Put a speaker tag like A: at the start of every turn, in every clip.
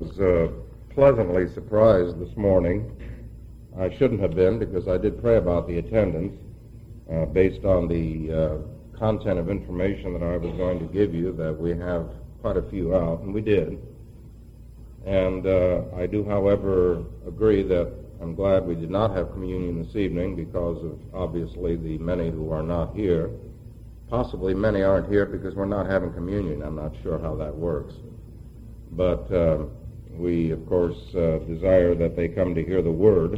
A: was pleasantly surprised this morning. I shouldn't have been, because I did pray about the attendance based on the content of information that I was going to give you, that we have quite a few out, and we did. And I do, however, agree that I'm glad we did not have communion this evening because of, obviously, the many who are not here. Possibly many aren't here because we're not having communion. I'm not sure how that works. But we, of course, desire that they come to hear the Word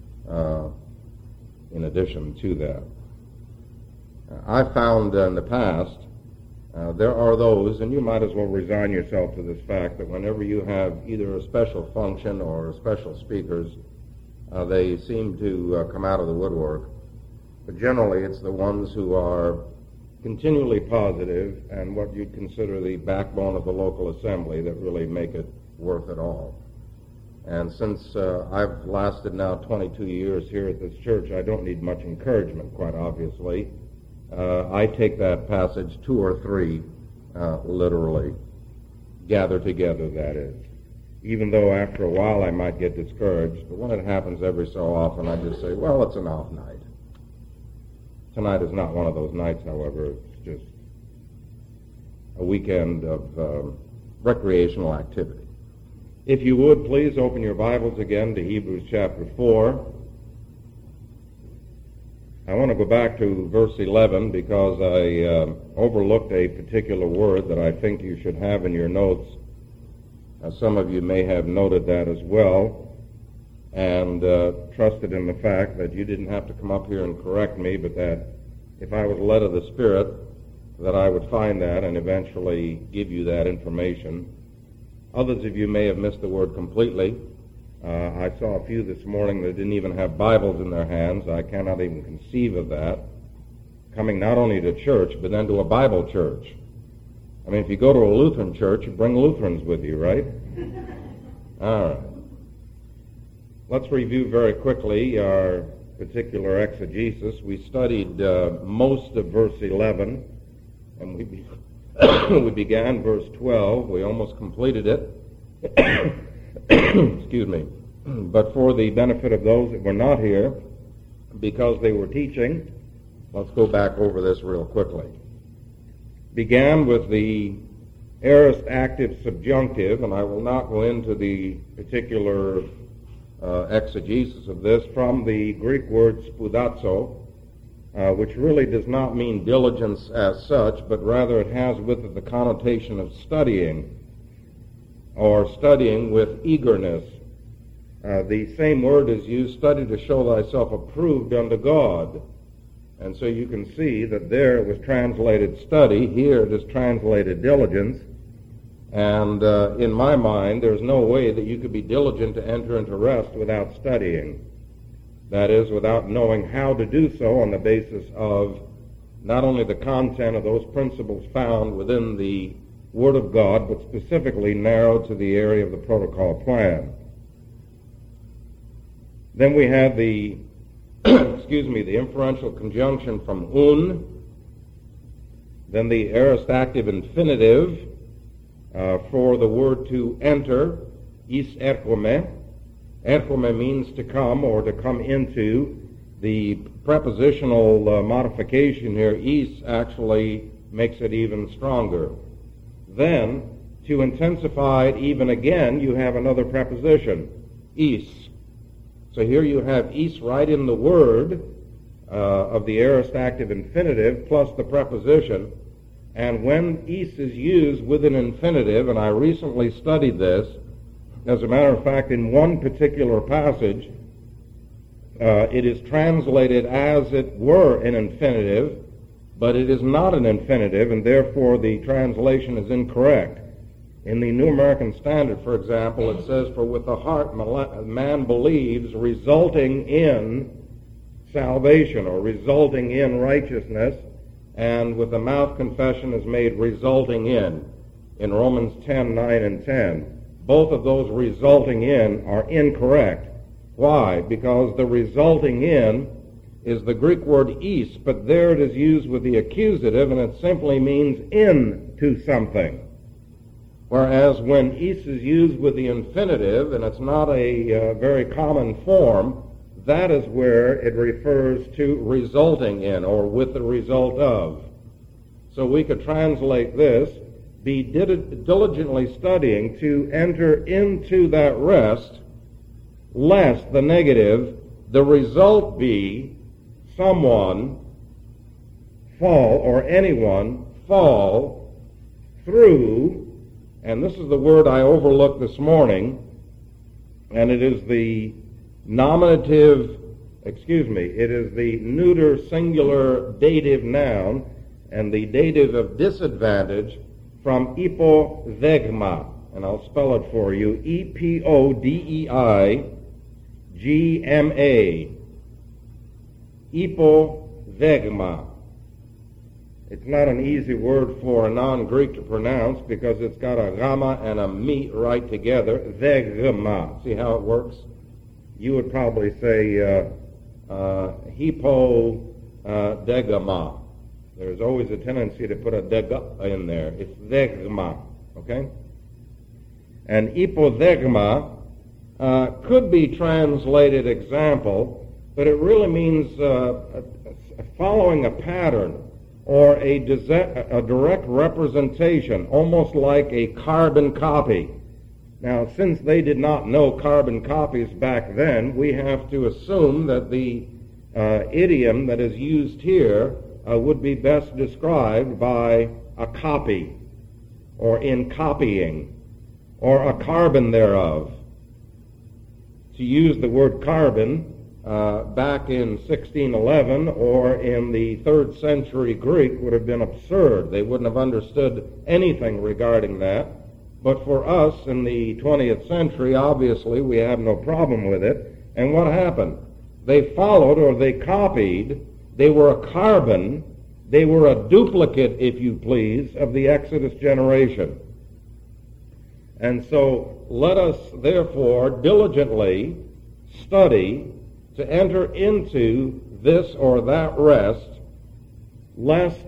A: in addition to that. I found in the past there are those, and you might as well resign yourself to this fact, that whenever you have either a special function or special speakers, they seem to come out of the woodwork. But generally it's the ones who are continually positive and what you'd consider the backbone of the local assembly that really make it worth it all. And since I've lasted now 22 years here at this church, I don't need much encouragement, quite obviously. I take that passage, two or three, literally. Gather together, that is. Even though after a while I might get discouraged, but when it happens every so often, I just say, well, it's an off night. Tonight is not one of those nights, however. It's just a weekend of recreational activity. If you would, please open your Bibles again to Hebrews chapter 4. I want to go back to verse 11 because I overlooked a particular word that I think you should have in your notes. Some of you may have noted that as well, and trusted in the fact that you didn't have to come up here and correct me, but that if I was led of the Spirit, that I would find that and eventually give you that information. Others of you may have missed the word completely. I saw a few this morning that didn't even have Bibles in their hands. I cannot even conceive of that. Coming not only to church, but then to a Bible church. I mean, if you go to a Lutheran church, you bring Lutherans with you, right? All right. Let's review very quickly our particular exegesis. We studied most of verse 11, and we began verse 12. We almost completed it. Excuse me. But for the benefit of those that were not here, because they were teaching, let's go back over this real quickly. Began with the aorist active subjunctive, and I will not go into the particular exegesis of this, from the Greek word spoudazo, which really does not mean diligence as such, but rather it has with it the connotation of studying, or studying with eagerness. The same word is used, study to show thyself approved unto God. And so you can see that there it was translated study, here it is translated diligence. And in my mind, there's no way that you could be diligent to enter into rest without studying. That is, without knowing how to do so on the basis of not only the content of those principles found within the Word of God, but specifically narrowed to the area of the protocol plan. Then we had the the inferential conjunction from un, then the aorist active infinitive for the word to enter, is erchome. Erchome means to come or to come into. The prepositional modification here, is, actually makes it even stronger. Then, to intensify it even again, you have another preposition, is. So here you have is right in the word of the aorist active infinitive plus the preposition. And when is used with an infinitive, and I recently studied this, as a matter of fact, in one particular passage, it is translated as it were an infinitive, but it is not an infinitive, and therefore the translation is incorrect. In the New American Standard, for example, it says, for with the heart man believes, resulting in salvation, or resulting in righteousness, and with the mouth confession is made resulting in Romans 10:9 and 10. Both of those resulting in are incorrect. Why? Because the resulting in is the Greek word is, but there it is used with the accusative, and it simply means into something. Whereas when is is used with the infinitive, and it's not a very common form, that is where it refers to resulting in or with the result of. So we could translate this, be diligently studying to enter into that rest, lest the negative, the result be someone fall or anyone fall through, and this is the word I overlooked this morning, and it is the it is the neuter singular dative noun and the dative of disadvantage from ipodegma. And I'll spell it for you. E-P-O-D-E-I-G-M-A. Ipodegma. It's not an easy word for a non-Greek to pronounce because it's got a gamma and a mi right together. Degma. See how it works? You would probably say hypodegma. There's always a tendency to put a dega in there. It's degma, okay? And ipodegma could be translated example, but it really means following a pattern or a direct representation, almost like a carbon copy. Now, since they did not know carbon copies back then, we have to assume that the idiom that is used here would be best described by a copy, or in copying, or a carbon thereof. To use the word carbon back in 1611 or in the 3rd century Greek would have been absurd. They wouldn't have understood anything regarding that. But for us in the 20th century, obviously, we have no problem with it. And what happened? They followed or they copied. They were a carbon. They were a duplicate, if you please, of the Exodus generation. And so let us, therefore, diligently study to enter into this or that rest, lest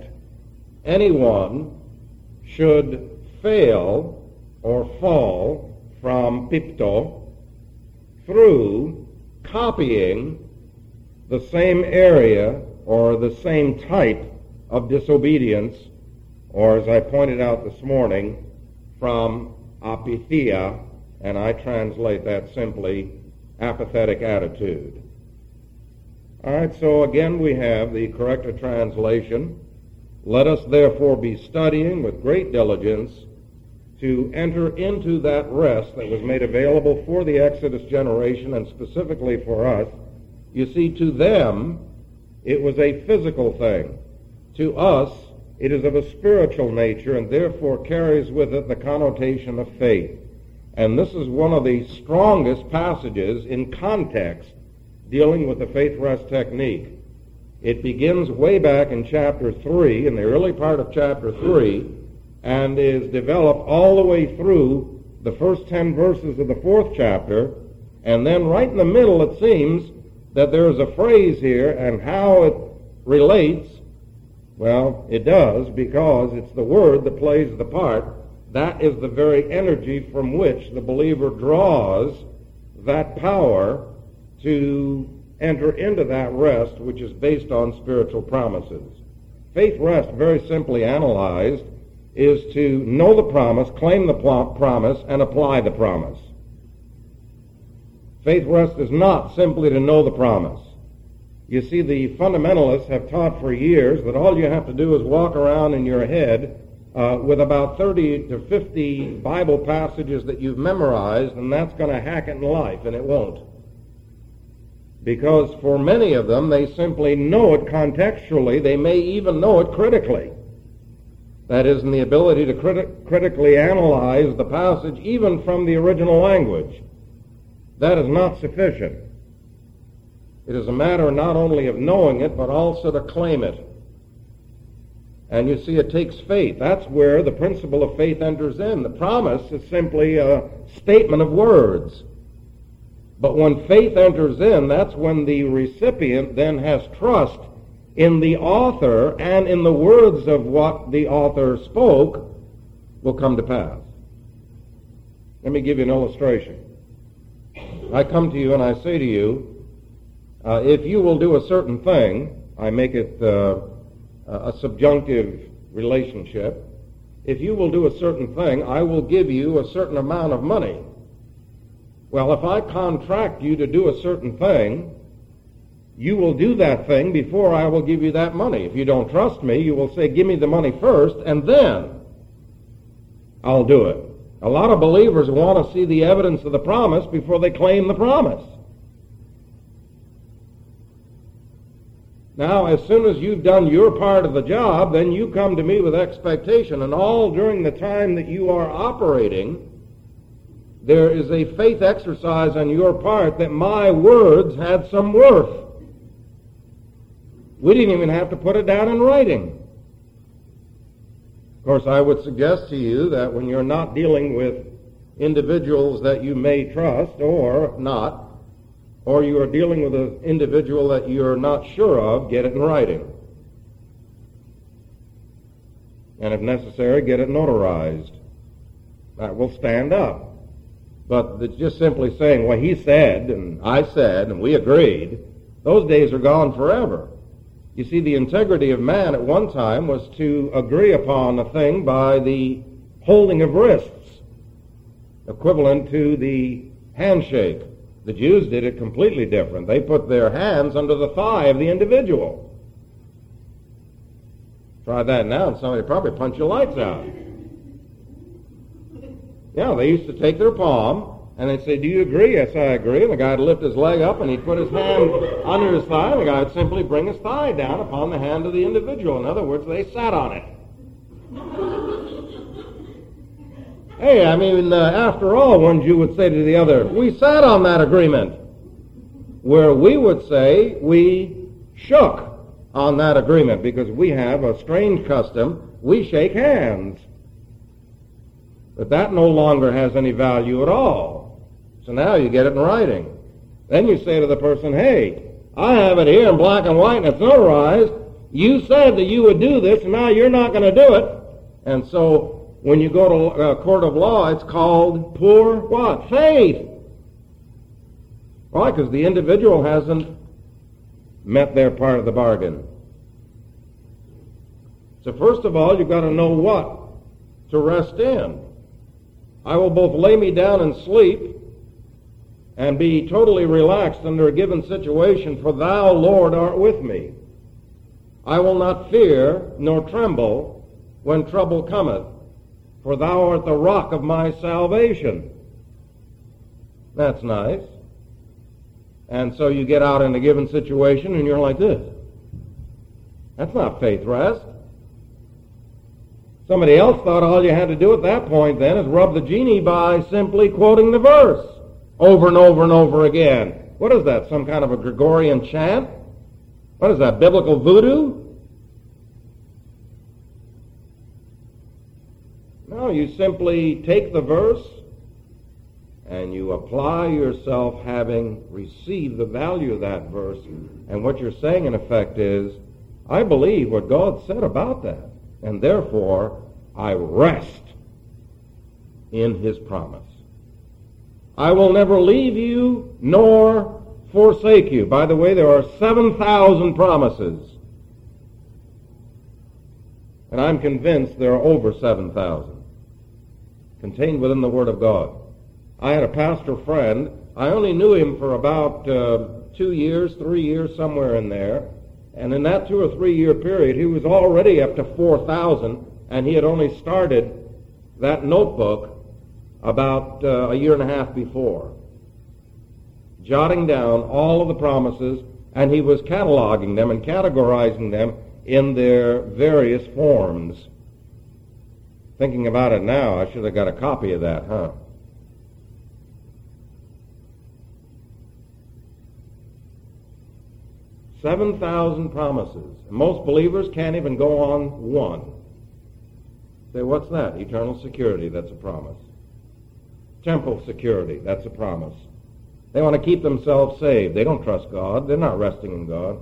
A: anyone should fail or fall from pipto through copying the same area or the same type of disobedience, or as I pointed out this morning, from apithia, and I translate that simply apathetic attitude. All right, so again we have the correct translation. Let us therefore be studying with great diligence to enter into that rest that was made available for the Exodus generation and specifically for us. You see, to them, it was a physical thing. To us, it is of a spiritual nature and therefore carries with it the connotation of faith. And this is one of the strongest passages in context dealing with the faith rest technique. It begins way back in chapter 3, in the early part of chapter 3, and is developed all the way through the first 10 verses of the 4th chapter, and then right in the middle it seems that there is a phrase here, and how it relates, well, it does, because it's the word that plays the part. That is the very energy from which the believer draws that power to enter into that rest which is based on spiritual promises. Faith rest, very simply analyzed, is to know the promise, claim the promise, and apply the promise. Faith rest is not simply to know the promise. You see, the fundamentalists have taught for years that all you have to do is walk around in your head with about 30 to 50 Bible passages that you've memorized, and that's going to hack it in life, and it won't. Because for many of them, they simply know it contextually. They may even know it critically. That is, in the ability to critically analyze the passage even from the original language. That is not sufficient. It is a matter not only of knowing it, but also to claim it. And you see, it takes faith. That's where the principle of faith enters in. The promise is simply a statement of words. But when faith enters in, that's when the recipient then has trust in the author, and in the words of what the author spoke will come to pass. Let me give you an illustration. I come to you and I say to you, if you will do a certain thing, I make it a subjunctive relationship. If you will do a certain thing, I will give you a certain amount of money. Well, if I contract you to do a certain thing, you will do that thing before I will give you that money. If you don't trust me, you will say, give me the money first, and then I'll do it. A lot of believers want to see the evidence of the promise before they claim the promise. Now, as soon as you've done your part of the job, then you come to me with expectation, and all during the time that you are operating, there is a faith exercise on your part that my words had some worth. We didn't even have to put it down in writing. Of course, I would suggest to you that when you're not dealing with individuals that you may trust or not, or you are dealing with an individual that you're not sure of, get it in writing. And if necessary, get it notarized. That will stand up. But it's just simply saying, well, he said, and I said, and we agreed, those days are gone forever. You see, the integrity of man at one time was to agree upon a thing by the holding of wrists, equivalent to the handshake. The Jews did it completely different. They put their hands under the thigh of the individual. Try that now, and somebody probably punch your lights out. Yeah, they used to take their palm, and they'd say, do you agree? Yes, I agree. And the guy would lift his leg up, and he'd put his hand under his thigh, and the guy would simply bring his thigh down upon the hand of the individual. In other words, they sat on it. Hey, I mean, after all, one Jew would say to the other, we sat on that agreement. Where we would say we shook on that agreement, because we have a strange custom, we shake hands. But that no longer has any value at all. So now you get it in writing. Then you say to the person, hey, I have it here in black and white and it's notarized. You said that you would do this, and now you're not going to do it. And so when you go to a court of law, it's called poor what? Faith. Why? Because the individual hasn't met their part of the bargain. So first of all, you've got to know what to rest in. I will both lay me down and sleep and be totally relaxed under a given situation, for thou, Lord, art with me. I will not fear nor tremble when trouble cometh, for thou art the rock of my salvation. That's nice. And so you get out in a given situation and you're like this. That's not faith rest. Somebody else thought all you had to do at that point then is rub the genie by simply quoting the verse over and over and over again. What is that, some kind of a Gregorian chant? What is that, biblical voodoo? No, you simply take the verse and you apply yourself having received the value of that verse. And what you're saying in effect is, I believe what God said about that, and therefore I rest in his promise. I will never leave you nor forsake you. By the way, there are 7,000 promises. And I'm convinced there are over 7,000 contained within the Word of God. I had a pastor friend. I only knew him for about 2 years, 3 years, somewhere in there. And in that 2 or 3 year period, he was already up to 4,000, and he had only started that notebook about a year and a half before, jotting down all of the promises, and he was cataloging them and categorizing them in their various forms. Thinking about it now, I should have got a copy of that, huh? $7,000 promises. Most believers can't even go on one. Say, what's that? Eternal security, that's a promise. Temporal security, that's a promise. They want to keep themselves saved. They don't trust God. They're not resting in God.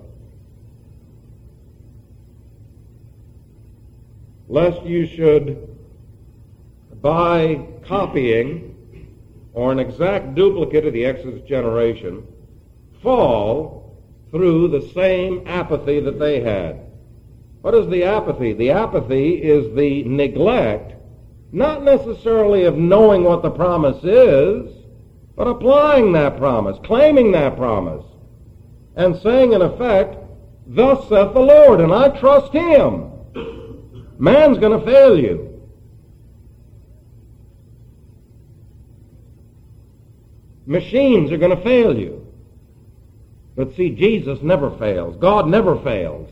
A: Lest you should, by copying, or an exact duplicate of the Exodus generation, fall through the same apathy that they had. What is the apathy? The apathy is the neglect, not necessarily of knowing what the promise is, but applying that promise, claiming that promise, and saying in effect, "Thus saith the Lord," and I trust Him. Man's going to fail you. Machines are going to fail you. But see, Jesus never fails. God never fails.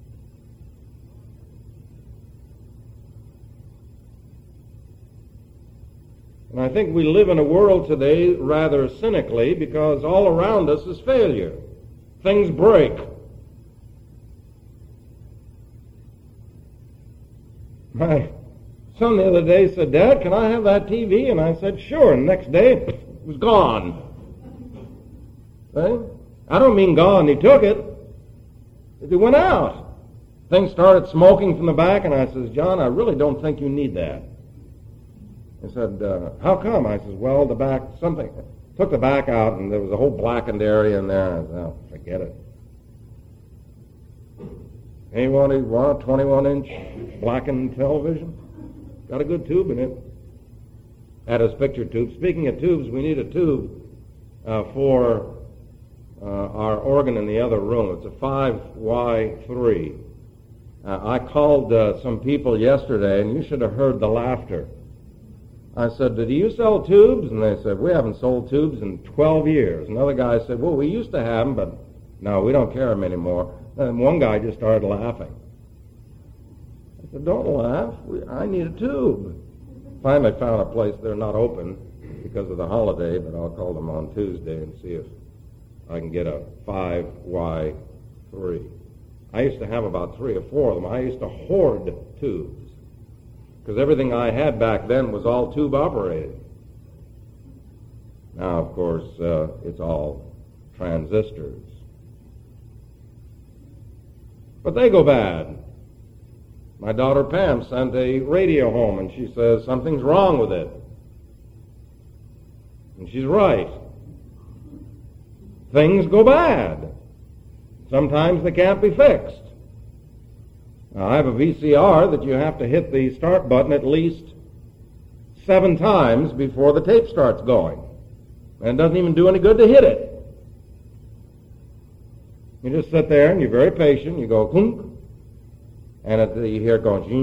A: And I think we live in a world today rather cynically because all around us is failure. Things break. My son the other day said, "Dad, can I have that TV?" And I said, "Sure." And the next day, it was gone. Right? I don't mean gone. He took it. It went out. Things started smoking from the back, and I says, "John, I really don't think you need that." He said, "How come?" I says, "Well, the back, something, took the back out, and there was a whole blackened area in there." I said, "Oh, forget it." Anyone want a 21-inch blackened television? Got a good tube in it. Had his picture tube. Speaking of tubes, we need a tube for our organ in the other room. It's a 5Y3. I called some people yesterday, and you should have heard the laughter. I said, "Do you sell tubes?" And they said, "We haven't sold tubes in 12 years. Another guy said, "Well, we used to have them, but no, we don't carry them anymore." And one guy just started laughing. I said, "Don't laugh. I need a tube." Finally found a place. They're not open because of the holiday, but I'll call them on Tuesday and see if I can get a 5Y3. I used to have about 3 or 4 of them. I used to hoard tubes because everything I had back then was all tube operated. Now, of course, it's all transistors. But they go bad. My daughter Pam sent a radio home, and she says something's wrong with it. And she's right. Things go bad. Sometimes they can't be fixed. Now, I have a VCR that you have to hit the start button at least 7 times before the tape starts going. And it doesn't even do any good to hit it. You just sit there and you're very patient. You go, clunk, and you hear it going,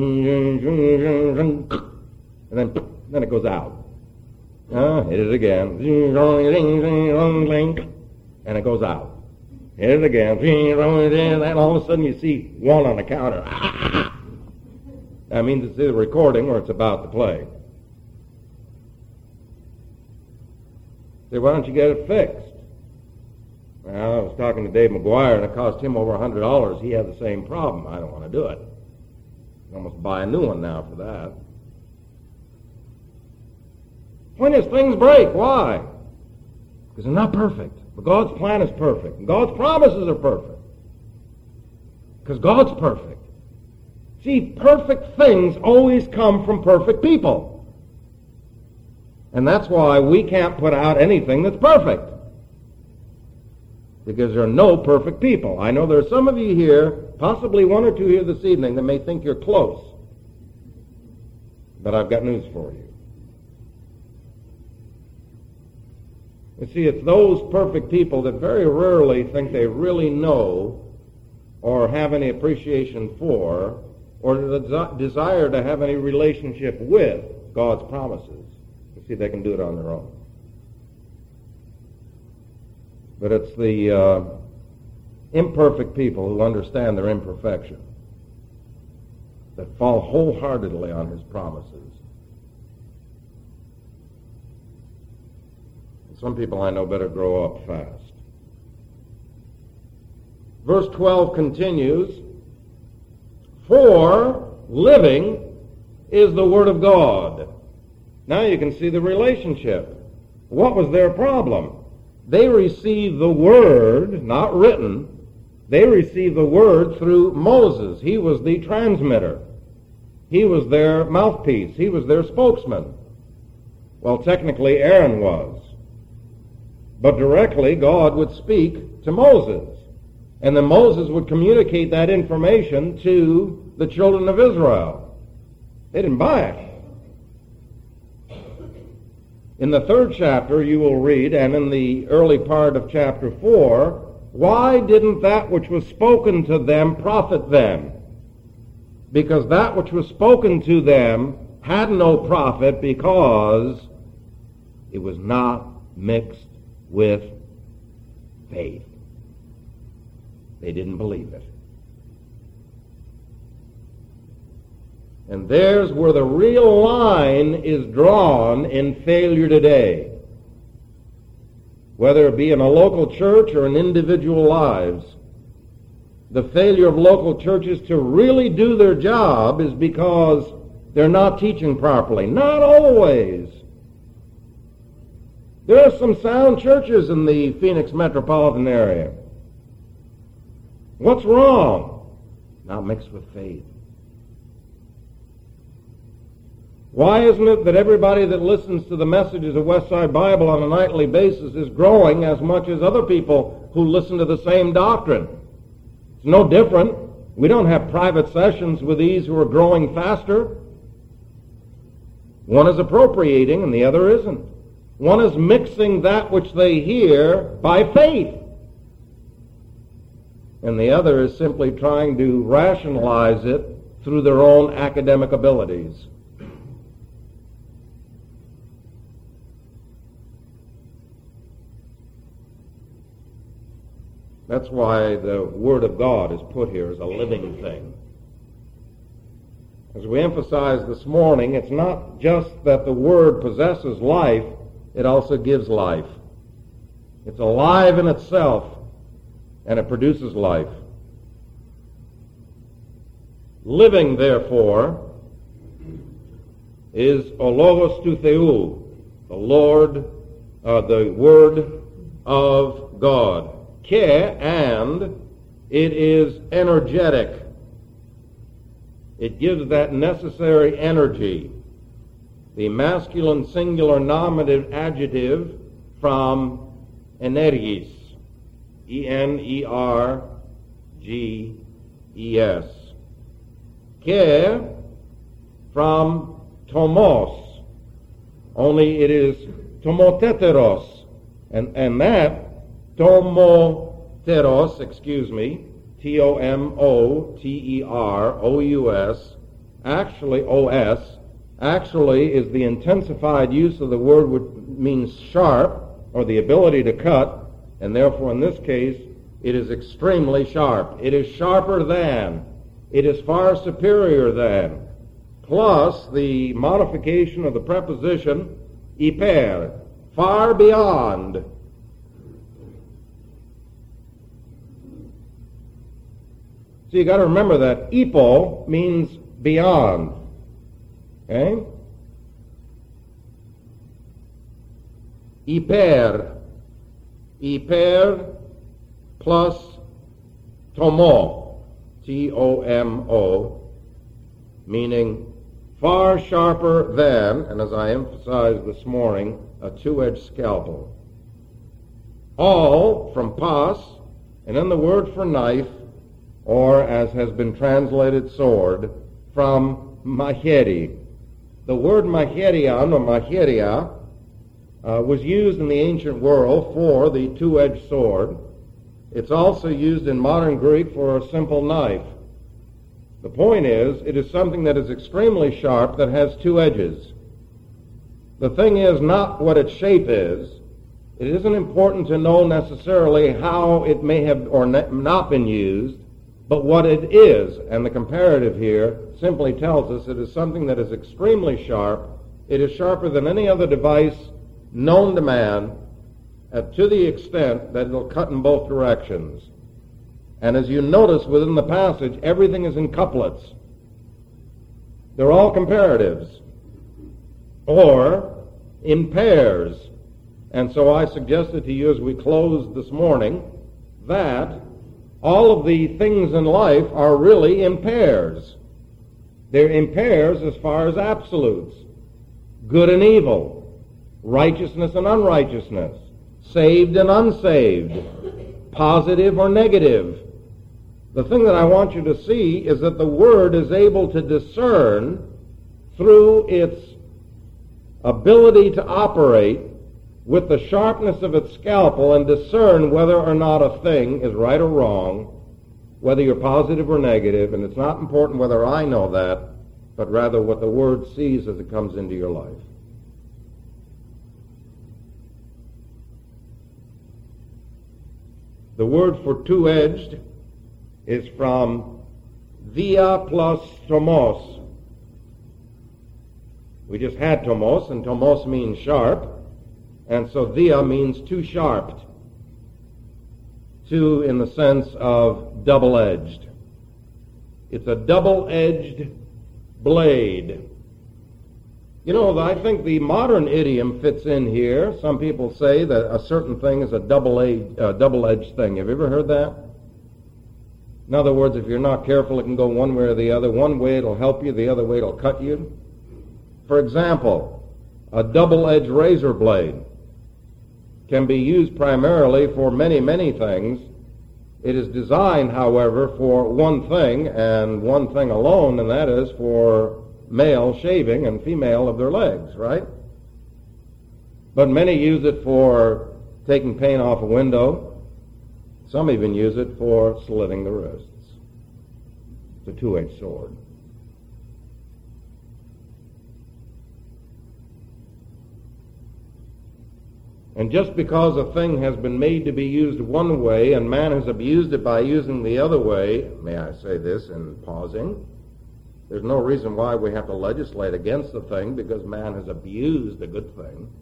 A: and then it goes out. Hit it again, and it goes out. Hit it again, and all of a sudden you see one on the counter. That means it's either recording or it's about to play. Say, why don't you get it fixed? Well, I was talking to Dave McGuire, and it cost him over $100. He had the same problem. I don't want to do it. I almost buy a new one now for that. When does things break? Why? Because they're not perfect. But God's plan is perfect. And God's promises are perfect. Because God's perfect. See, perfect things always come from perfect people. And that's why we can't put out anything that's perfect. Because there are no perfect people. I know there are some of you here, possibly 1 or 2 here this evening, that may think you're close. But I've got news for you. You see, it's those perfect people that very rarely think they really know or have any appreciation for or the desire to have any relationship with God's promises. You see, they can do it on their own. But it's the imperfect people who understand their imperfection that fall wholeheartedly on His promises. Some people I know better grow up fast. Verse 12 continues, "For living is the Word of God." Now you can see the relationship. What was their problem? They received the Word, not written. They received the Word through Moses. He was the transmitter. He was their mouthpiece. He was their spokesman. Well, technically Aaron was. But directly God would speak to Moses. And then Moses would communicate that information to the children of Israel. They didn't buy it. In the 3rd chapter you will read, and in the early part of chapter 4, why didn't that which was spoken to them profit them? Because that which was spoken to them had no profit because it was not mixed with faith. They didn't believe it. And there's where the real line is drawn in failure today. Whether it be in a local church or in individual lives, the failure of local churches to really do their job is because they're not teaching properly. Not always. There are some sound churches in the Phoenix metropolitan area. What's wrong? Not mixed with faith. Why isn't it that everybody that listens to the messages of Westside Bible on a nightly basis is growing as much as other people who listen to the same doctrine? It's no different. We don't have private sessions with these who are growing faster. One is appropriating and the other isn't. One is mixing that which they hear by faith. And the other is simply trying to rationalize it through their own academic abilities. That's why the Word of God is put here as a living thing. As we emphasized this morning, it's not just that the Word possesses life, it also gives life. It's alive in itself, and it produces life. Living, therefore, is o logos tou Theou, the Word of God. And it is energetic. It gives that necessary energy. The masculine singular nominative adjective from energis, E-N-E-R-G-E-S. From tomos, only it is tomoteteros, and that tomoteros, T-O-M-O-T-E-R-O-U-S, actually O-S, actually is the intensified use of the word which means sharp, or the ability to cut, and therefore in this case it is extremely sharp. It is sharper than. It is far superior than. Plus the modification of the preposition hyper, far beyond. So you got to remember that hypo means beyond. Okay? Hyper plus tomo, T-O-M-O, meaning far sharper than, and as I emphasized this morning, a two-edged scalpel. All from pas, and then the word for knife, or as has been translated sword, from maheri. The word maherion or maheria was used in the ancient world for the two-edged sword. It's also used in modern Greek for a simple knife. The point is, it is something that is extremely sharp that has two edges. The thing is not what its shape is. It isn't important to know necessarily how it may have or not been used, but what it is, and the comparative here simply tells us it is something that is extremely sharp. It is sharper than any other device known to man, to the extent that it will cut in both directions. And as you notice within the passage, everything is in couplets. They're all comparatives, or in pairs. And so I suggested to you as we closed this morning that all of the things in life are really in pairs. They're in pairs as far as absolutes, good and evil, righteousness and unrighteousness, saved and unsaved, positive or negative. The thing that I want you to see is that the Word is able to discern through its ability to operate with the sharpness of its scalpel and discern whether or not a thing is right or wrong, whether you're positive or negative, and it's not important whether I know that, but rather what the Word sees as it comes into your life. The word for two-edged is from dia plus tomos. We just had tomos, and tomos means sharp, and so dia means two-sharped. Two in the sense of double-edged. It's a double-edged blade. You know, I think the modern idiom fits in here. Some people say that a certain thing is a double-edged thing. Have you ever heard that? In other words, if you're not careful, it can go one way or the other. One way it'll help you, the other way it'll cut you. For example, a double-edged razor blade can be used primarily for many, many things. It is designed, however, for one thing and one thing alone, and that is for male shaving and female of their legs, right? But many use it for taking paint off a window. Some even use it for slitting the wrists. It's a two-edged sword. And just because a thing has been made to be used one way and man has abused it by using the other way, may I say this in pausing, there's no reason why we have to legislate against the thing because man has abused a good thing.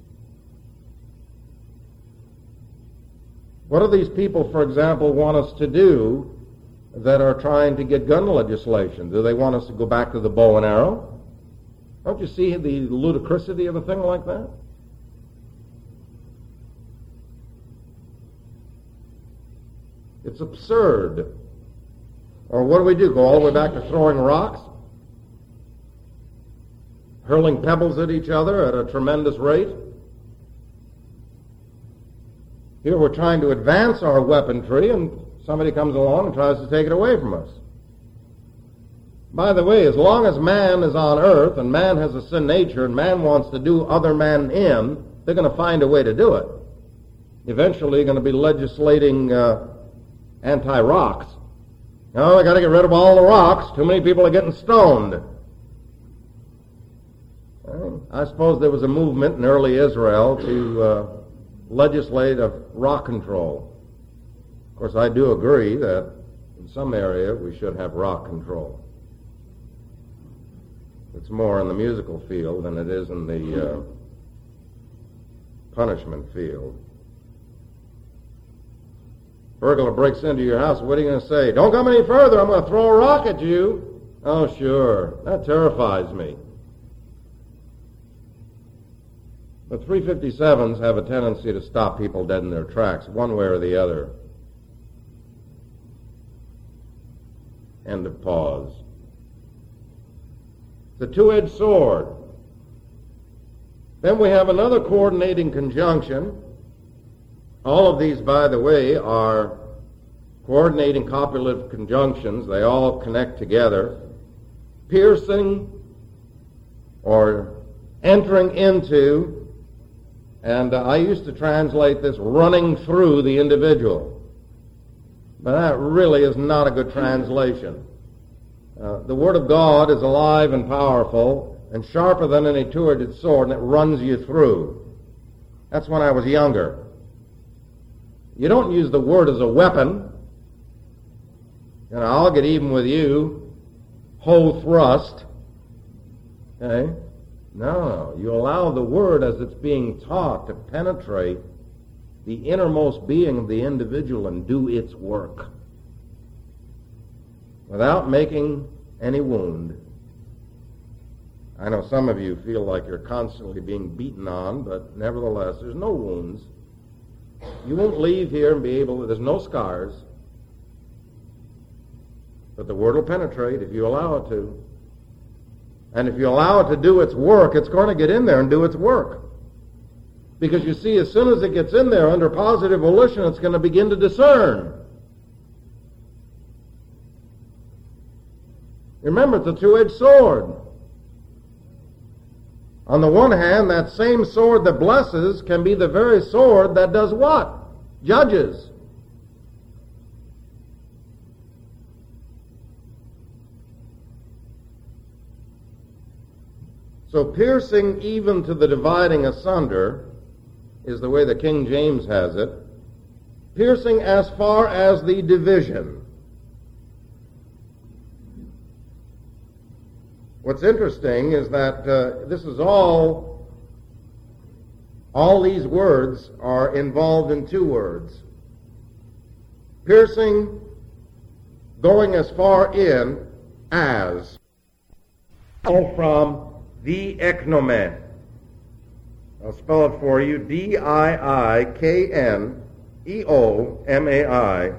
A: What do these people, for example, want us to do that are trying to get gun legislation? Do they want us to go back to the bow and arrow? Don't you see the ludicrousity of a thing like that? It's absurd. Or what do? Go all the way back to throwing rocks? Hurling pebbles at each other at a tremendous rate? Here we're trying to advance our weaponry and somebody comes along and tries to take it away from us. By the way, as long as man is on earth and man has a sin nature and man wants to do other man in, they're going to find a way to do it. Eventually they're going to be legislating anti-rocks. No, they got to get rid of all the rocks. Too many people are getting stoned. I suppose there was a movement in early Israel to legislate of rock control. Of course, I do agree that in some area we should have rock control. It's more in the musical field than it is in the punishment field. Burglar breaks into your house, what are you going to say? Don't come any further, I'm going to throw a rock at you. Oh, sure, that terrifies me. But 357s have a tendency to stop people dead in their tracks, one way or the other. End of pause. It's a two-edged sword. Then we have another coordinating conjunction. All of these, by the way, are coordinating copulative conjunctions. They all connect together. Piercing or entering into, and I used to translate this running through the individual. But that really is not a good translation. The Word of God is alive and powerful and sharper than any two-edged sword, and it runs you through. That's when I was younger. You don't use the Word as a weapon. I'll get even with you. Hoe thrust. Okay? No. You allow the Word as it's being taught to penetrate the innermost being of the individual and do its work without making any wound. I know some of you feel like you're constantly being beaten on, but nevertheless, there's no wounds. You won't leave here and be able, there's no scars. But the Word will penetrate if you allow it to. And if you allow it to do its work, it's going to get in there and do its work. Because you see, as soon as it gets in there under positive volition, it's going to begin to discern. Remember, it's a two-edged sword. On the one hand, that same sword that blesses can be the very sword that does what? Judges. So piercing even to the dividing asunder is the way the King James has it. Piercing as far as the division. What's interesting is that this is all these words are involved in two words. Piercing, going as far in as, all from the eknomē. I'll spell it for you, D-I-I-K-N-E-O-M-A-I.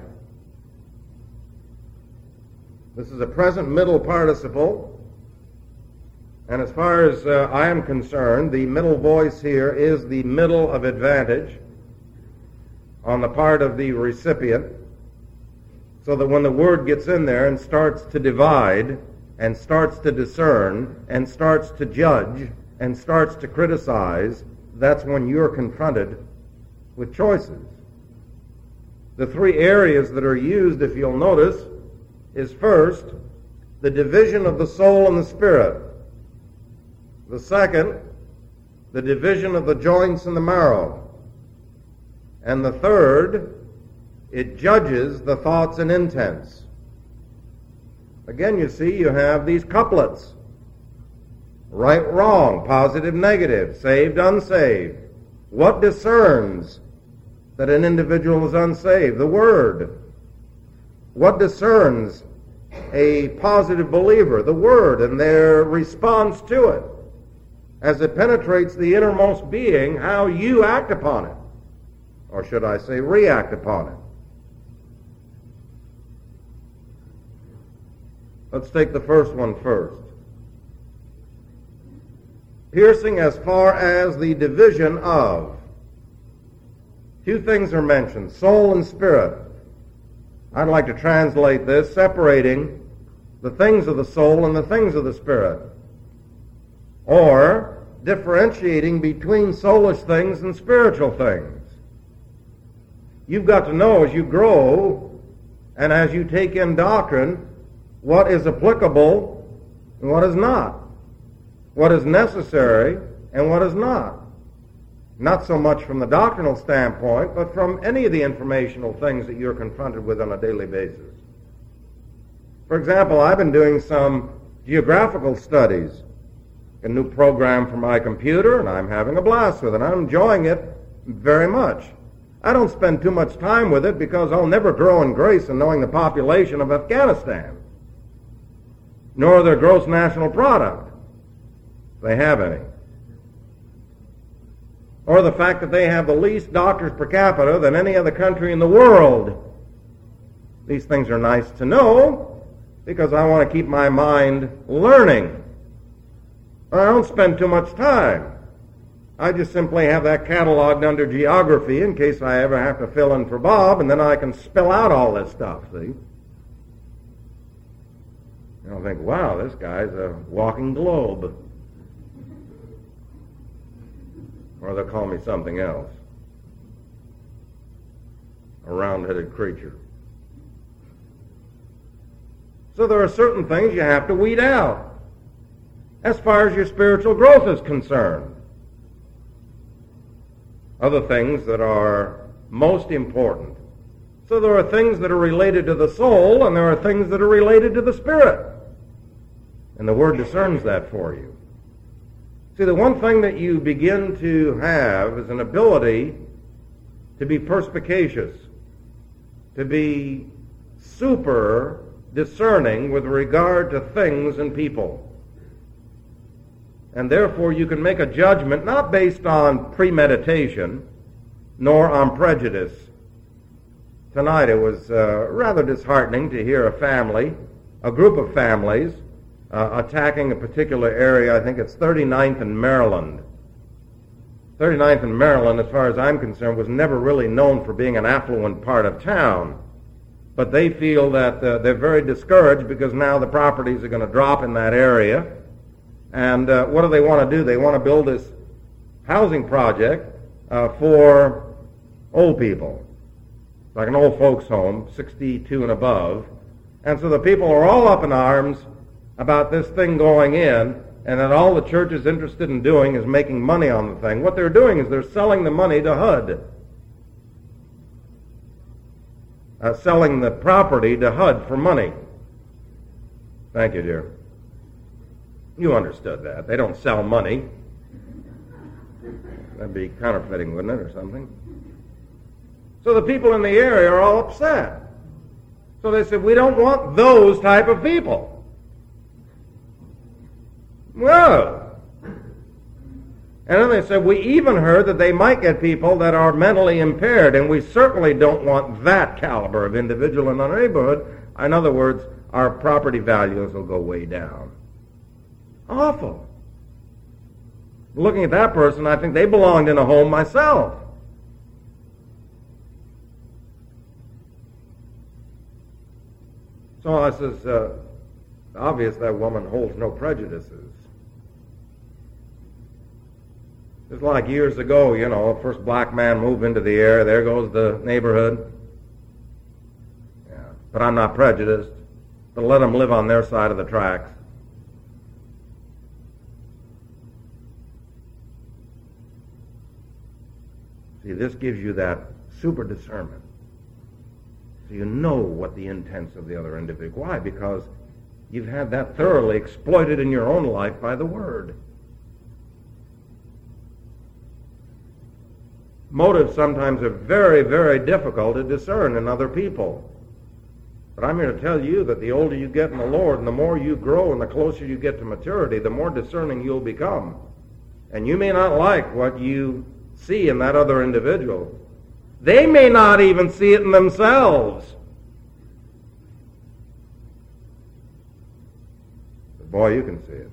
A: This is a present middle participle. And as far as I am concerned, the middle voice here is the middle of advantage on the part of the recipient, so that when the word gets in there and starts to divide, and starts to discern, and starts to judge, and starts to criticize, that's when you're confronted with choices. The three areas that are used, if you'll notice, is first, the division of the soul and the spirit. The second, the division of the joints and the marrow. And the third, it judges the thoughts and intents. Again, you see, you have these couplets. Right, wrong, positive, negative, saved, unsaved. What discerns that an individual is unsaved? The Word. What discerns a positive believer? The Word and their response to it. As it penetrates the innermost being, how you act upon it. Or should I say, react upon it. Let's take the first one first. Piercing as far as the division of. Two things are mentioned, soul and spirit. I'd like to translate this, separating the things of the soul and the things of the spirit. Or differentiating between soulish things and spiritual things. You've got to know as you grow and as you take in doctrine what is applicable and what is not. What is necessary and what is not. Not so much from the doctrinal standpoint, but from any of the informational things that you're confronted with on a daily basis. For example, I've been doing some geographical studies, a new program for my computer, and I'm having a blast with it. I'm enjoying it very much. I don't spend too much time with it because I'll never grow in grace in knowing the population of Afghanistan, nor their gross national product, if they have any, or the fact that they have the least doctors per capita than any other country in the world. These things are nice to know because I want to keep my mind learning. I don't spend too much time. I just simply have that cataloged under geography in case I ever have to fill in for Bob, and then I can spill out all this stuff, see? And I'll think, wow, this guy's a walking globe. Or they'll call me something else. A round-headed creature. So there are certain things you have to weed out as far as your spiritual growth is concerned. Other things that are most important. So there are things that are related to the soul, and there are things that are related to the spirit. And the Word discerns that for you. See, the one thing that you begin to have is an ability to be perspicacious, to be super discerning with regard to things and people. And therefore you can make a judgment not based on premeditation nor on prejudice. Tonight it was rather disheartening to hear a group of families, attacking a particular area. I think it's 39th and Maryland. 39th and Maryland, as far as I'm concerned, was never really known for being an affluent part of town. But they feel that they're very discouraged because now the properties are going to drop in that area. And what do they want to do? They want to build this housing project for old people, like an old folks home, 62 and above. And so the people are all up in arms about this thing going in, and that all the church is interested in doing is making money on the thing. What they're doing is they're selling the money to HUD. Selling the property to HUD for money. Thank you, dear. You understood that. They don't sell money. That'd be counterfeiting, wouldn't it, or something? So the people in the area are all upset. So they said, we don't want those type of people. Whoa. And then they said, we even heard that they might get people that are mentally impaired, and we certainly don't want that caliber of individual in our neighborhood. In other words, our property values will go way down. Awful. Looking at that person, I think they belonged in a home myself. So I says, obvious that woman holds no prejudices. Just like years ago, first black man moved into the area, there goes the neighborhood. Yeah. But I'm not prejudiced. But let them live on their side of the tracks. See, this gives you that super discernment. So you know what the intents of the other individual. Why? Because you've had that thoroughly exploited in your own life by the Word. Motives sometimes are very, very difficult to discern in other people. But I'm here to tell you that the older you get in the Lord and the more you grow and the closer you get to maturity, the more discerning you'll become. And you may not like what you see in that other individual. They may not even see it in themselves. But boy, you can see it.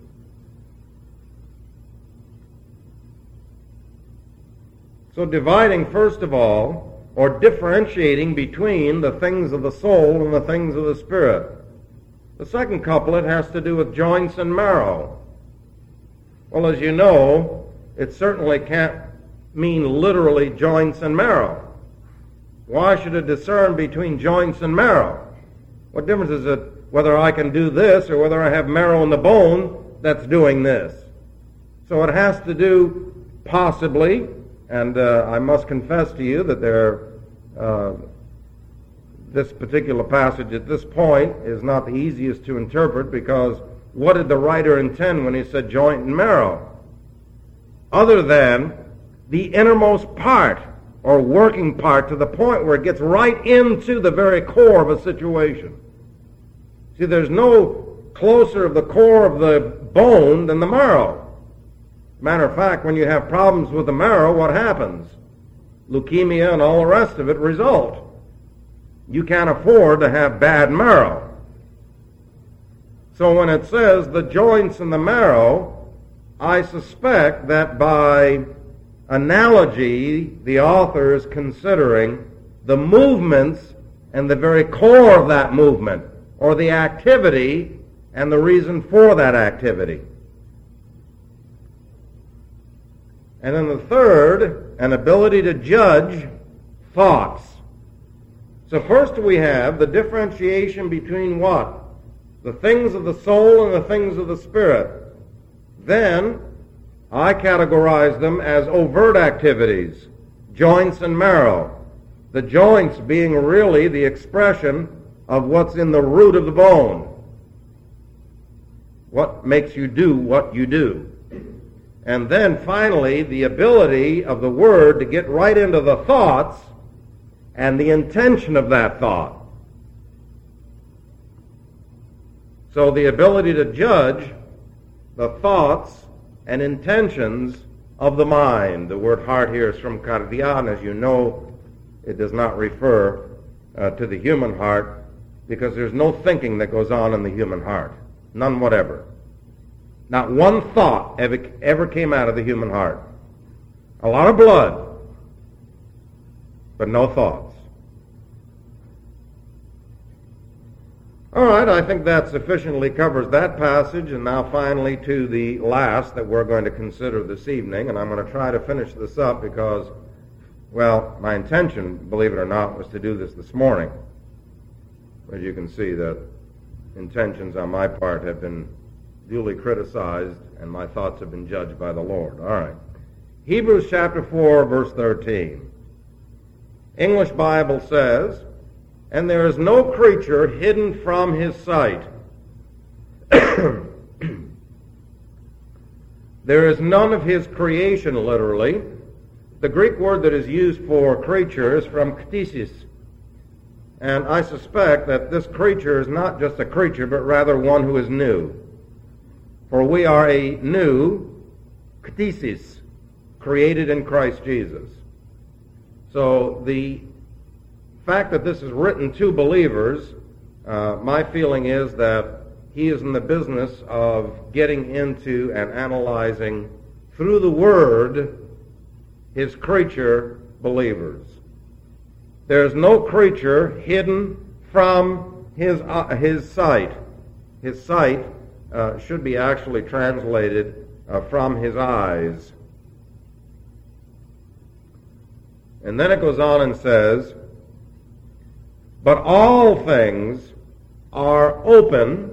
A: So dividing, first of all, or differentiating between the things of the soul and the things of the spirit. The second couplet has to do with joints and marrow. Well, as you know, it certainly can't mean literally joints and marrow. Why should it discern between joints and marrow? What difference is it whether I can do this or whether I have marrow in the bone that's doing this? So it has to do possibly, and I must confess to you that this particular passage at this point is not the easiest to interpret, because what did the writer intend when he said joint and marrow? Other than the innermost part or working part, to the point where it gets right into the very core of a situation. See, there's no closer of the core of the bone than the marrow. Matter of fact, when you have problems with the marrow, what happens? Leukemia and all the rest of it result. You can't afford to have bad marrow. So when it says the joints and the marrow, I suspect that by analogy, the author is considering the movements and the very core of that movement, or the activity and the reason for that activity. And then the third, an ability to judge thoughts. So first we have the differentiation between what? The things of the soul and the things of the spirit. Then I categorize them as overt activities, joints and marrow. The joints being really the expression of what's in the root of the bone. What makes you do what you do. And then finally, the ability of the Word to get right into the thoughts and the intention of that thought. So the ability to judge the thoughts and intentions of the mind. The word heart here is from kardia, and as you know, it does not refer to the human heart, because there's no thinking that goes on in the human heart. None whatever. Not one thought ever came out of the human heart. A lot of blood, but no thoughts. All right, I think that sufficiently covers that passage, and now finally to the last that we're going to consider this evening, and I'm going to try to finish this up because, well, my intention, believe it or not, was to do this morning. As you can see, that intentions on my part have been duly criticized, and my thoughts have been judged by the Lord. All right. Hebrews chapter 4, verse 13. English Bible says, "And there is no creature hidden from his sight." There is none of his creation, literally. The Greek word that is used for creature is from ktisis. And I suspect that this creature is not just a creature, but rather one who is new. For we are a new ktisis, created in Christ Jesus. So the fact that this is written to believers, my feeling is that he is in the business of getting into and analyzing through the Word his creature believers. There is no creature hidden from his sight. His sight should be actually translated from his eyes. And then it goes on and says, "But all things are open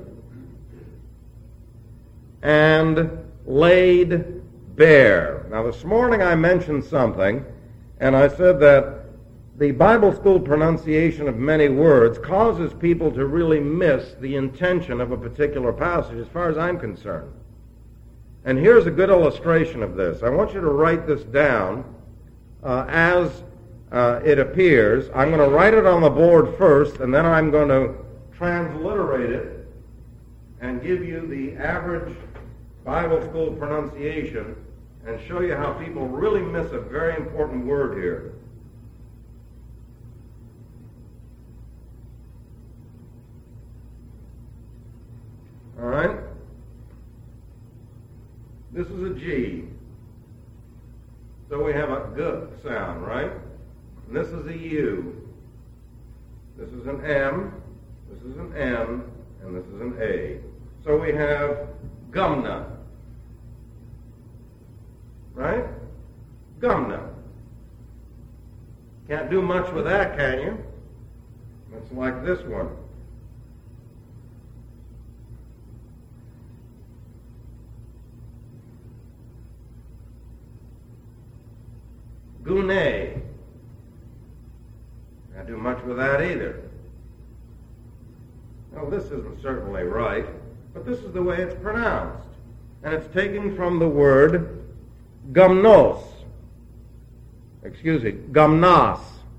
A: and laid bare." Now this morning I mentioned something, and I said that the Bible school pronunciation of many words causes people to really miss the intention of a particular passage as far as I'm concerned. And here's a good illustration of this. I want you to write this down as it appears. I'm going to write it on the board first, and then I'm going to transliterate it and give you the average Bible school pronunciation and show you how people really miss a very important word here. All right? This is a G. So we have a G sound, right? And this is a U. This is an M. This is an N. And this is an A. So we have gumna. Right? Gumna. Can't do much with that, can you? It's like this one. Gune. Can't do much with that either. Well, this isn't certainly right, but this is the way it's pronounced. And it's taken from the word gumnos. Gumnas.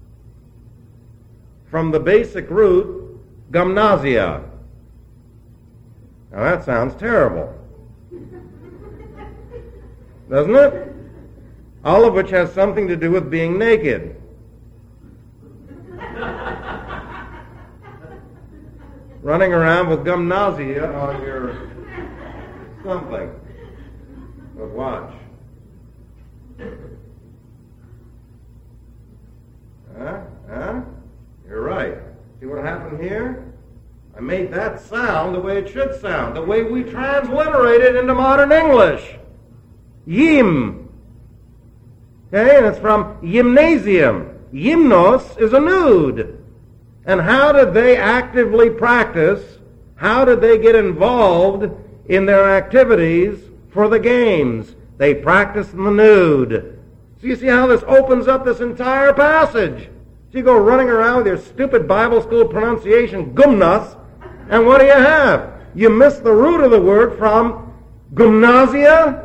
A: From the basic root, gymnasia. Now that sounds terrible. Doesn't it? All of which has something to do with being naked. Running around with gymnasia on your something. But watch. You're right. See what happened here? I made that sound the way it should sound, the way we transliterate it into modern English. Yim. Okay, and it's from gymnasium. Gymnos is a nude. And how did they actively practice? How did they get involved in their activities for the games? They practiced in the nude. So you see how this opens up this entire passage. So you go running around with your stupid Bible school pronunciation, gumnas, and what do you have? You miss the root of the word from gymnasia.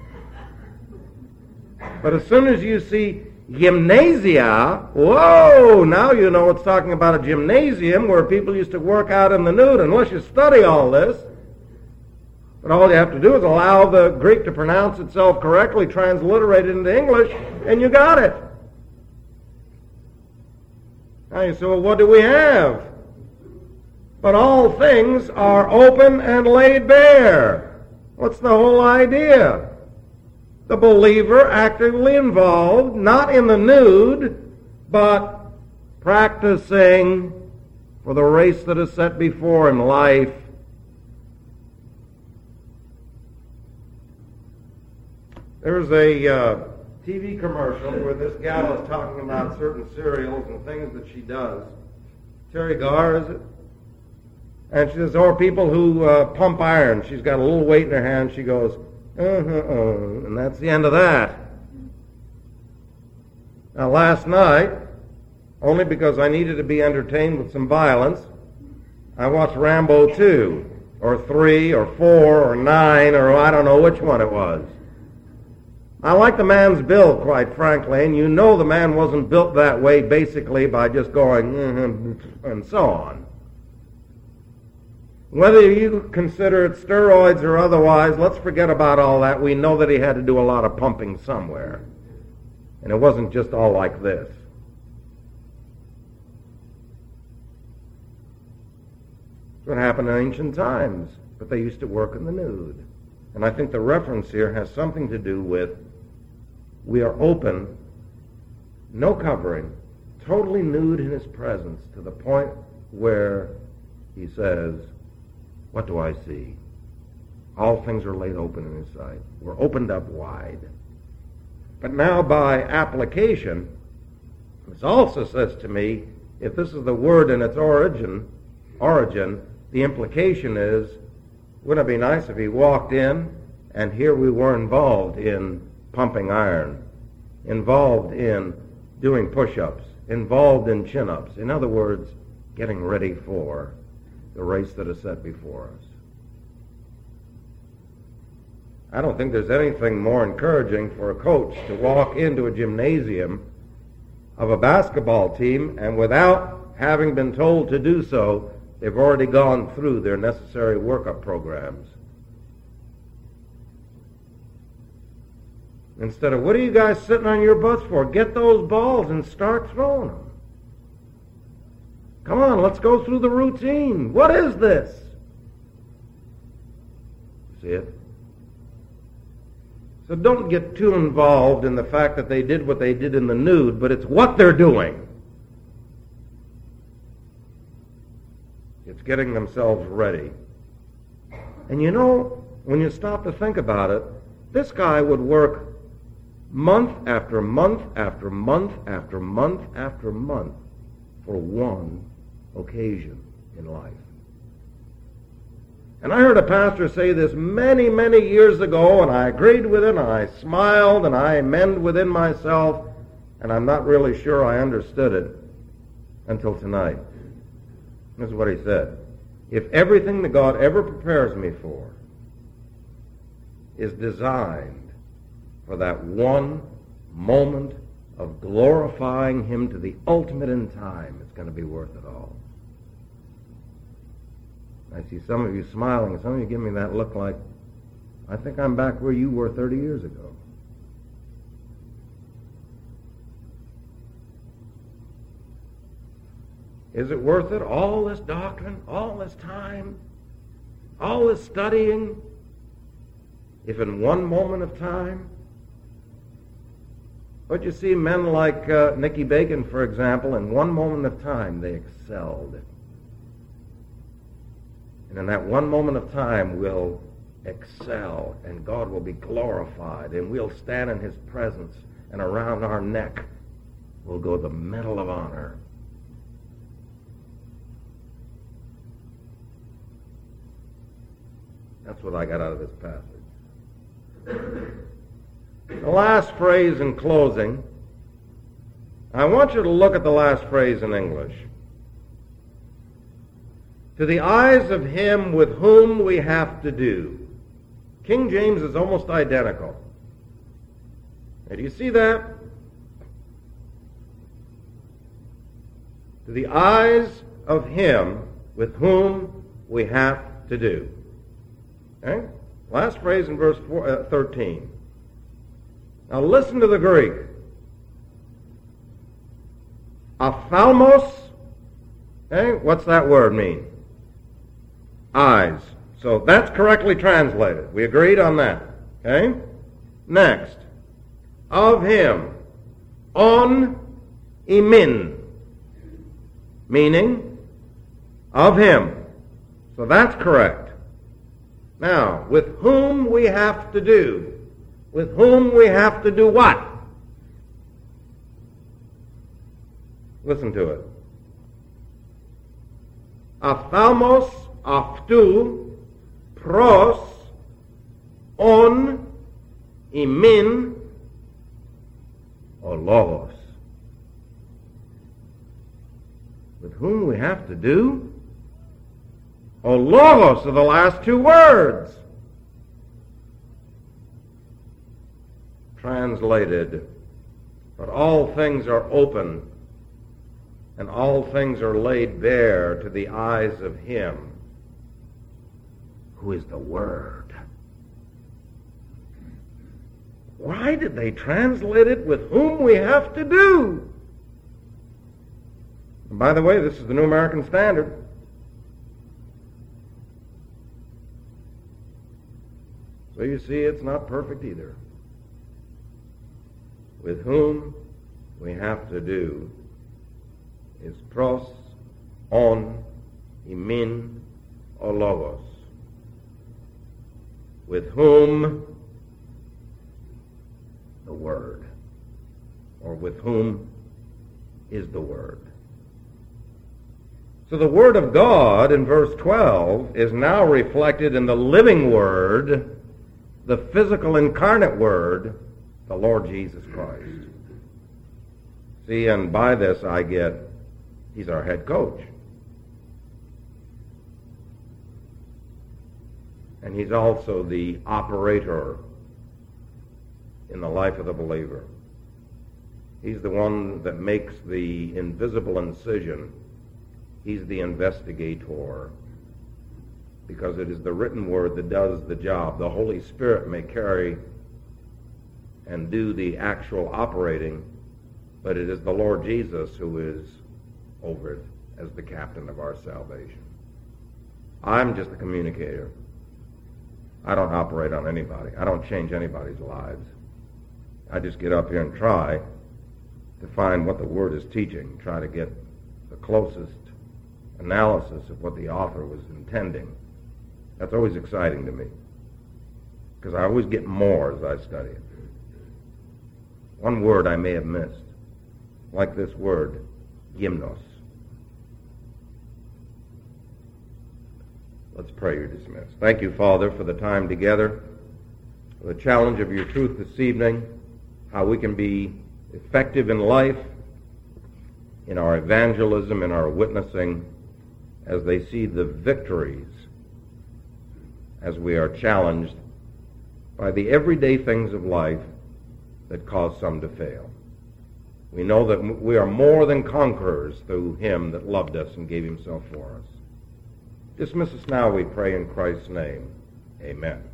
A: But as soon as you see gymnasia, whoa, now you know it's talking about a gymnasium where people used to work out in the nude, unless you study all this. But all you have to do is allow the Greek to pronounce itself correctly, transliterate it into English, and you got it. Now you say, well, what do we have? But all things are open and laid bare. What's the whole idea? the believer actively involved, not in the nude, but practicing for the race that is set before him, life. There's a TV commercial where this gal is talking about certain cereals and things that she does. Terry Garr, is it? And she says, or people who pump iron. She's got a little weight in her hand. She goes, and that's the end of that. Now, last night, only because I needed to be entertained with some violence, I watched Rambo 2, or 3, or 4, or 9, or I don't know which one it was. I like the man's build, quite frankly, and you know the man wasn't built that way basically by just going, and so on. Whether you consider it steroids or otherwise, let's forget about all that. We know that he had to do a lot of pumping somewhere. And it wasn't just all like this. That's what happened in ancient times. But they used to work in the nude. And I think the reference here has something to do with we are open, no covering, totally nude in his presence, to the point where he says, what do I see? All things are laid open in his sight. We're opened up wide. But now by application, this also says to me, if this is the word in its origin, the implication is, wouldn't it be nice if he walked in and here we were involved in pumping iron, involved in doing push-ups, involved in chin-ups. In other words, getting ready for the race that is set before us. I don't think there's anything more encouraging for a coach to walk into a gymnasium of a basketball team and without having been told to do so, they've already gone through their necessary workup programs. Instead of, what are you guys sitting on your butts for? Get those balls and start throwing them. Come on, let's go through the routine. What is this? See it? So don't get too involved in the fact that they did what they did in the nude, but it's what they're doing. It's getting themselves ready. And you know, when you stop to think about it, this guy would work month after month after month after month after month for one occasion in life. And I heard a pastor say this many, many years ago, and I agreed with it, and I smiled, and I amended within myself, and I'm not really sure I understood it until tonight. This is what he said. If everything that God ever prepares me for is designed for that one moment of glorifying Him to the ultimate in time, it's going to be worth it all. I see some of you smiling, and some of you give me that look like, I think I'm back where you were 30 years ago. Is it worth it? All this doctrine, all this time, all this studying, if in one moment of time? But you see, men like Nicky Bacon, for example, in one moment of time, they excelled. And in that one moment of time, we'll excel, and God will be glorified, and we'll stand in His presence, and around our neck will go the Medal of Honor. That's what I got out of this passage. The last phrase in closing, I want you to look at the last phrase in English. To the eyes of Him with whom we have to do. King James is almost identical. And do you see that? To the eyes of Him with whom we have to do. Okay? Last phrase in verse 13. Now listen to the Greek. Ophthalmos. Okay? What's that word mean? Eyes. So that's correctly translated. We agreed on that. Okay? Next, of him, on imin, meaning of him. So that's correct. Now, with whom we have to do. With whom we have to do what? Listen to it. Aphthamos, aftu, pros, on, imin, or logos. With whom we have to do? Or logos are the last two words. Translated, but all things are open, and all things are laid bare to the eyes of him who is the Word. Why did they translate it with whom we have to do? And by the way, this is the New American Standard. So you see, it's not perfect either. With whom we have to do is pros, on, imin, or logos. With whom the Word, or with whom is the Word. So the Word of God in verse 12 is now reflected in the living Word, the physical incarnate Word, the Lord Jesus Christ. See, and by this I get, he's our head coach. And he's also the operator in the life of the believer. He's the one that makes the invisible incision. He's the investigator. Because it is the written word that does the job. The Holy Spirit may carry and do the actual operating, but it is the Lord Jesus who is over it as the captain of our salvation. I'm just a communicator. I don't operate on anybody. I don't change anybody's lives. I just get up here and try to find what the Word is teaching, try to get the closest analysis of what the author was intending. That's always exciting to me, because I always get more as I study it. One word I may have missed, like this word, gymnos. Let's pray. You're dismissed. Thank you, Father, for the time together, for the challenge of your truth this evening, how we can be effective in life, in our evangelism, in our witnessing, as they see the victories, as we are challenged by the everyday things of life that cause some to fail. We know that we are more than conquerors through him that loved us and gave himself for us. Dismiss us now, we pray, in Christ's name. Amen.